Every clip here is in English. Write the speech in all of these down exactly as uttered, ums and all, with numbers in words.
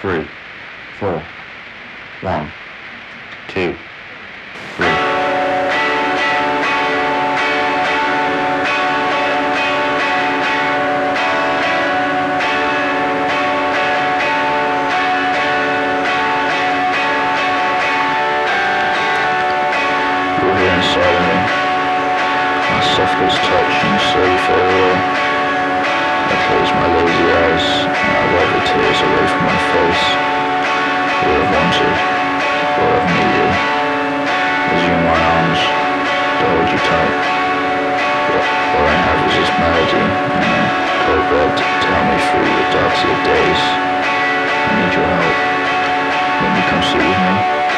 three, four, one, two, three. You're here inside of me. My softest touch and you slowly fade away. I close my lazy eyes and I wipe the tears away from my face. All I've wanted, all I've needed, is you in my arms to hold you tight. But all I have is this melody and a cold bed to tell me through the darkest of days. I need your help. When you come sit with me.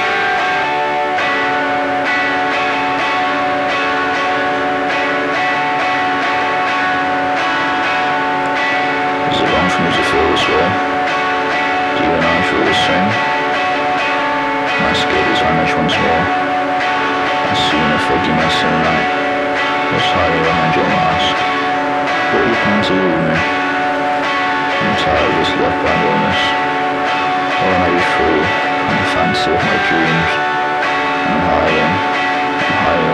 Is it wrong for me to feel this way? Do you and I feel the same? My escape is vanished once more. I see in a foggy mess in the night. What's hiding behind your mask? What are you planning to do with me? I'm tired of this left-bound illness. I wanna be free. I'm the fantasy of my dreams. I'm hiding. I'm hiding